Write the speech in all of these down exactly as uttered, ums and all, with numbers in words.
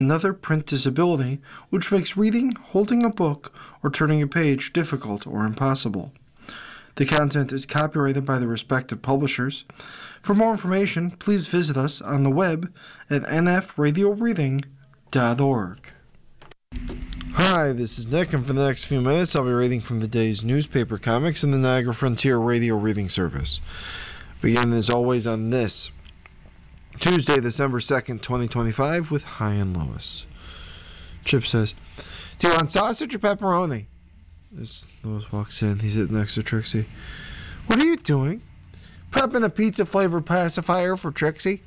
another print disability which makes reading, holding a book, or turning a page difficult or impossible. The content is copyrighted by the respective publishers. For more information, please visit us on the web at n f radio reading dot org. Hi, this is Nick, and for the next few minutes I'll be reading from the day's newspaper comics in the Niagara Frontier Radio Reading Service. Beginning as always on this Tuesday, December second, twenty twenty-five, with High and Lois. Chip says, "Do you want sausage or pepperoni?" As Lois walks in, he's sitting next to Trixie. "What are you doing?" "Prepping a pizza-flavored pacifier for Trixie."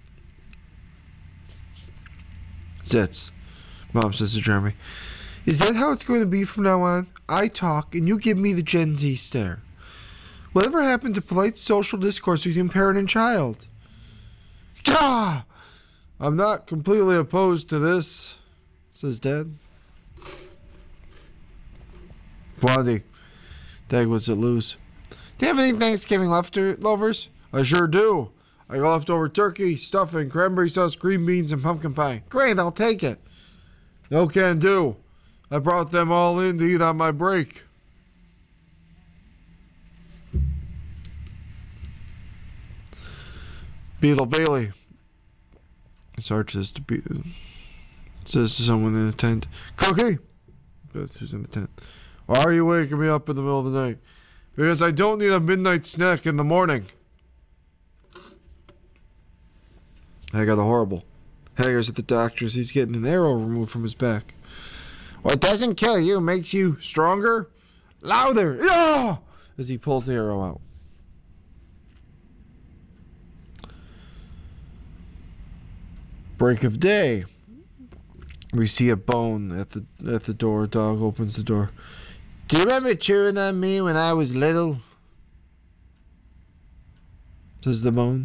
"Zits," Mom says to Jeremy. "Is that how it's going to be from now on? I talk, and you give me the Gen Z stare. Whatever happened to polite social discourse between parent and child?" "Gah! I'm not completely opposed to this," says Dad. Blondie, Dagwood's at Lou's. "Do you have any Thanksgiving leftovers?" "I sure do. I got leftover turkey, stuffing, cranberry sauce, green beans, and pumpkin pie." "Great, I'll take it." "No can do. I brought them all in to eat on my break." Beetle Bailey Sarge says to be says to someone in the tent, "Cookie?" That's who's in the tent. "Why are you waking me up in the middle of the night?" "Because I don't need a midnight snack in the morning." Hagar the Horrible. Hagar's at the doctor's. He's getting an arrow removed from his back. "What doesn't kill you makes you stronger." "Louder!" "Yeah!" As he pulls the arrow out. Break of day. We see a bone at the at the door. Dog opens the door. "Do you remember chewing on me when I was little?" says the bone.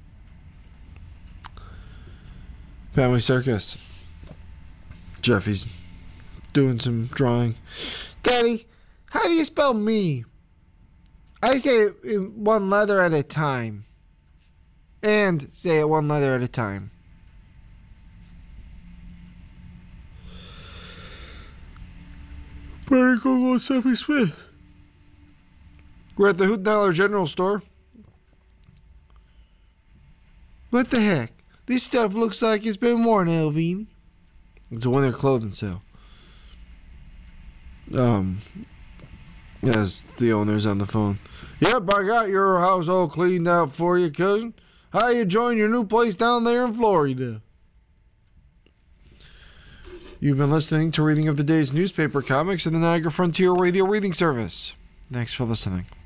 Family Circus. Jeffy's doing some drawing. "Daddy, how do you spell me?" "I say it in one letter at a time." "And say it one letter at a time." Where are you going with Sophie Smith? "We're at the Hoot Dollar General Store." "What the heck? This stuff looks like it's been worn, Elvine." "It's a winter clothing sale." Um, as the owner's on the phone. "Yep, I got your house all cleaned out for you, cousin. How you enjoying your new place down there in Florida?" You've been listening to Reading of the Day's newspaper comics in the Niagara Frontier Radio Reading Service. Thanks for listening.